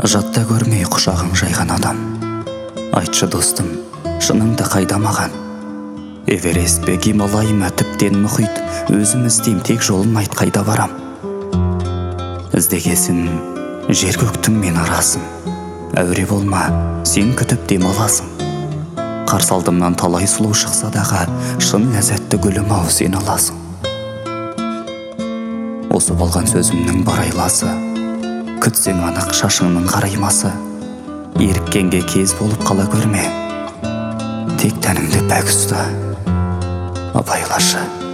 Жатта көрмей құшағың жайған адам. Айтшы достым, шыныңды қайда маған? Эверест пе, Гималай ма, тіптен мұхит, өзім іздейм, тек жолын айт, қайда барам? Іздегесін жер көктің мен арасын, әуре болма, сен күтіп демаласың. Қарсы алдымнан талай сұлу шықса дағы, шын ләззатты гүлім ау, сен аласың. Осы болған сөзімнің бар айласы, күтсең анық шашыңның қараймасы. Еріккенге кез болып қала көрме, тек тәніңді пәк ұста, абайлашы.